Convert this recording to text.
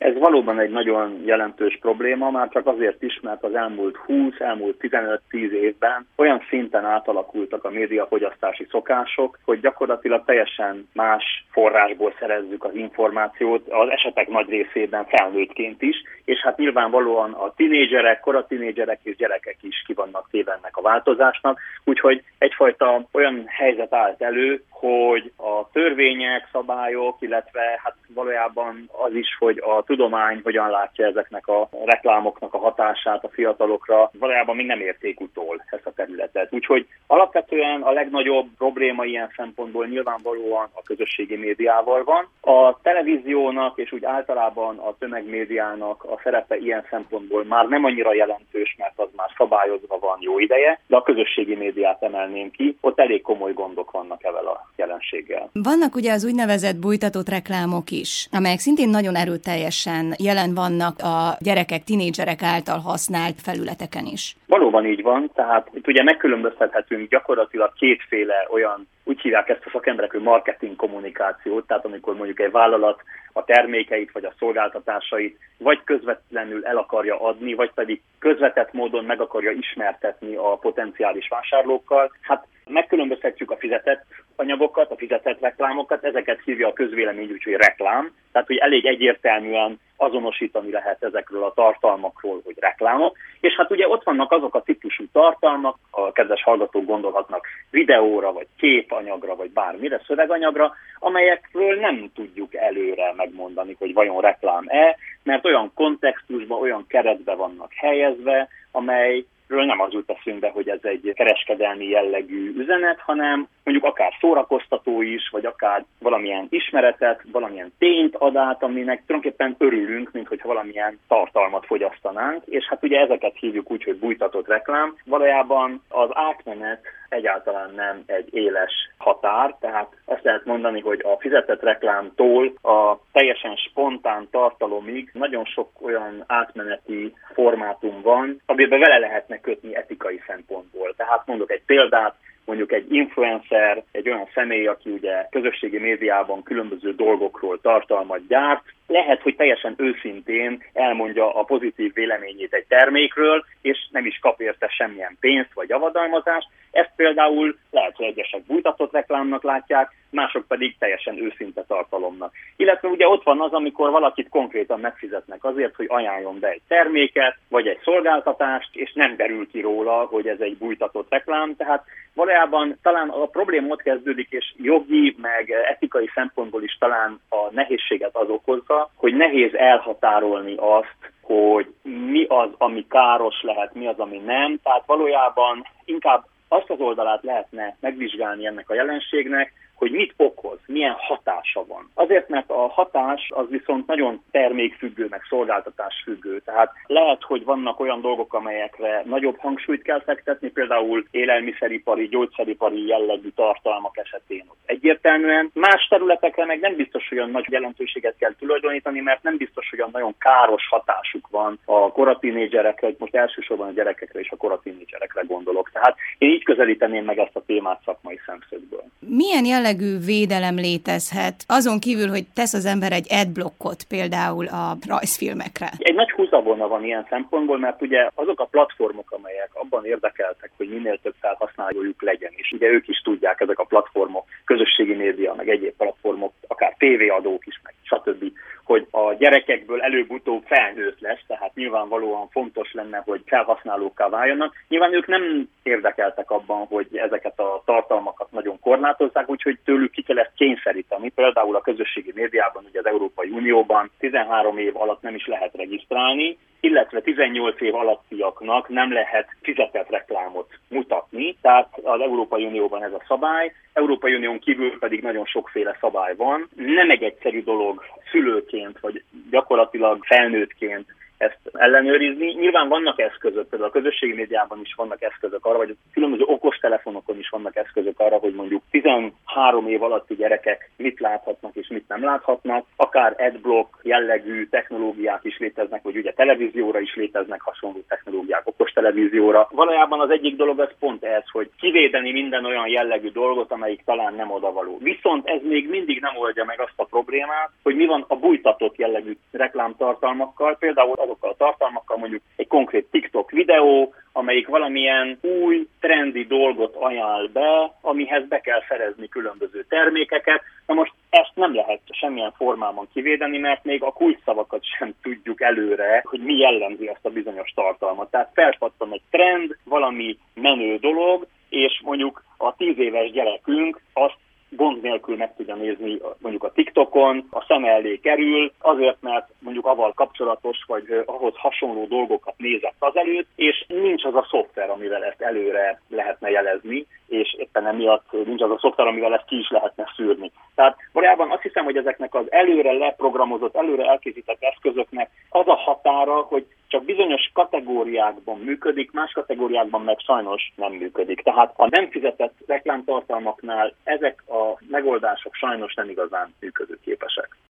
Ez valóban egy nagyon jelentős probléma, már csak azért is, mert az elmúlt 15-10 évben olyan szinten átalakultak a médiafogyasztási szokások, hogy gyakorlatilag teljesen más forrásból szerezzük az információt, az esetek nagy részében felnőttként is, és hát nyilvánvalóan a tinédzserek, koratinédzserek és gyerekek is ki vannak téve ennek a változásnak, úgyhogy egyfajta olyan helyzet állt elő, hogy a törvények, szabályok, illetve hát valójában az is, hogy a tudomány hogyan látja ezeknek a reklámoknak a hatását a fiatalokra, valójában még nem érték utol ezt a területet. Úgyhogy alapvetően a legnagyobb probléma ilyen szempontból nyilvánvalóan a közösségi médiával van. A televíziónak és úgy általában a tömegmédiának a szerepe ilyen szempontból már nem annyira jelentős, mert az már szabályozva van jó ideje, de a közösségi médiát emelném ki, ott elég komoly gondok vannak ezzel a jelenséggel. Vannak ugye az úgynevezett bújtatott reklámok is, amelyek szintén nagyon erőteljesen jelen vannak a gyerekek, tinédzserek által használt felületeken is. Valóban így van, tehát itt ugye megkülönböztethetünk gyakorlatilag kétféle olyan, úgy hívják ezt a szakemberek, hogy marketing kommunikációt, tehát amikor mondjuk egy vállalat a termékeit vagy a szolgáltatásait vagy közvetlenül el akarja adni, vagy pedig közvetett módon meg akarja ismertetni a potenciális vásárlókkal. Hát megkülönböztetjük a fizetett anyagokat, a fizetett reklámokat, ezeket hívja a közvélemény úgy, hogy reklám, tehát hogy elég egyértelműen azonosítani lehet ezekről a tartalmakról, hogy reklámok, és hát ugye ott vannak azok a típusú tartalmak, a kedves hallgatók gondolhatnak videóra, vagy képanyagra, vagy bármire, szöveganyagra, amelyekről nem tudjuk előre megmondani, hogy vajon reklám-e, mert olyan kontextusban, olyan keretbe vannak helyezve, amelyről nem az jut eszünkbe, hogy ez egy kereskedelmi jellegű üzenet, hanem mondjuk akár szórakoztató is, vagy akár valamilyen ismeretet, valamilyen tényt ad át, aminek tulajdonképpen örülünk, mint hogyha valamilyen tartalmat fogyasztanánk, és hát ugye ezeket hívjuk úgy, hogy bújtatott reklám. Valójában az átmenet egyáltalán nem egy éles határ, tehát azt lehet mondani, hogy a fizetett reklámtól a teljesen spontán tartalomig nagyon sok olyan átmeneti formátum van, amiben vele lehetne kötni etikai szempontból. Tehát mondok egy példát, mondjuk egy influencer, egy olyan személy, aki ugye közösségi médiában különböző dolgokról tartalmat gyárt, lehet, hogy teljesen őszintén elmondja a pozitív véleményét egy termékről, és nem is kap érte semmilyen pénzt vagy javadalmazást. Ezt például lehet, hogy egyesek bújtatott reklámnak látják, mások pedig teljesen őszinte tartalomnak. Illetve ugye ott van az, amikor valakit konkrétan megfizetnek azért, hogy ajánljon be egy terméket, vagy egy szolgáltatást, és nem derül ki róla, hogy ez egy bújtatott reklám. Tehát valójában talán a probléma ott kezdődik, és jogi, meg etikai szempontból is talán a nehézséget az okozza, hogy nehéz elhatárolni azt, hogy mi az, ami káros lehet, mi az, ami nem. Tehát valójában inkább azt az oldalát lehetne megvizsgálni ennek a jelenségnek, hogy mit okoz, milyen hatása van. Azért, mert a hatás az viszont nagyon termékfüggő, meg szolgáltatásfüggő. Tehát lehet, hogy vannak olyan dolgok, amelyekre nagyobb hangsúlyt kell fektetni, például élelmiszeripari, gyógyszeripari jellegű tartalmak esetén. Egyértelműen más területekre meg nem biztos, hogy olyan nagy jelentőséget kell tulajdonítani, mert nem biztos, hogy olyan nagyon káros hatásuk van a koratinédzserekre, most elsősorban a gyerekekre és a koratinédzserekre gondolok. Tehát én így közelíteném meg ezt a témát szakmai szemszögből. Milyen jellegű védelem létezhet, azon kívül, hogy tesz az ember egy adblockot például a rajzfilmekre? Egy nagy húzavona van ilyen szempontból, mert ugye azok a platformok, amelyek abban érdekeltek, hogy minél több felhasználójuk legyen, és ugye ők is tudják, ezek a platformok, közösségi média, meg egyéb platformok, akár tévéadók is, meg stb., hogy a gyerekekből előbb-utóbb felnőtt lesz, tehát nyilvánvalóan fontos lenne, hogy felhasználókká váljanak. Nyilván ők nem érdekeltek abban, hogy ezeket a tartalmakat nagyon korlátozzák, úgyhogy tőlük ki kell ezt kényszeríteni. Például a közösségi médiában, ugye az Európai Unióban 13 év alatt nem is lehet regisztrálni, illetve 18 év alattiaknak nem lehet fizetett reklámot mutatni, tehát az Európai Unióban ez a szabály, Európai Unión kívül pedig nagyon sokféle szabály van. Nem egy egyszerű dolog szülőként, vagy gyakorlatilag felnőttként ezt ellenőrizni. Nyilván vannak eszközök, például a közösségi médiában is vannak eszközök arra, vagy a különböző okostelefonokon is vannak eszközök arra, hogy mondjuk 13 év alatti gyerekek mit láthatnak és mit nem láthatnak. Akár adblock jellegű technológiák is léteznek, vagy ugye televízióra is léteznek hasonló technológiák, okostelevízióra. Valójában az egyik dolog az pont ez, hogy kivédeni minden olyan jellegű dolgot, amelyik talán nem odavaló. Viszont ez még mindig nem oldja meg azt a problémát, hogy mi van a bújtatott jellegű reklámtartalmakkal, például azokkal a tartalmakkal, mondjuk egy konkrét TikTok videó, amelyik valamilyen új, trendi dolgot ajánl be, amihez be kell szerezni különböző termékeket. Na most ezt nem lehet semmilyen formában kivédeni, mert még a kulcsszavakat sem tudjuk előre, hogy mi jellemzi azt a bizonyos tartalmat. Tehát felpattan egy trend, valami menő dolog, és mondjuk a 10 éves gyerekünk azt gond nélkül meg tudja nézni mondjuk a TikTokon, a szem elé kerül, azért, mert mondjuk avval kapcsolatos, vagy ahhoz hasonló dolgokat nézett azelőtt, és nincs az a szoftver, amivel ezt előre lehetne jelezni, és éppen emiatt nincs az a szoftver, amivel ezt ki is lehetne szűrni. Tehát valójában azt hiszem, hogy ezeknek az előre leprogramozott, előre elkészített eszközöknek az a határa, hogy csak bizonyos kategóriákban működik, más kategóriákban meg sajnos nem működik. Tehát a nem fizetett reklámtartalmaknál ezek a megoldások sajnos nem igazán működőképesek.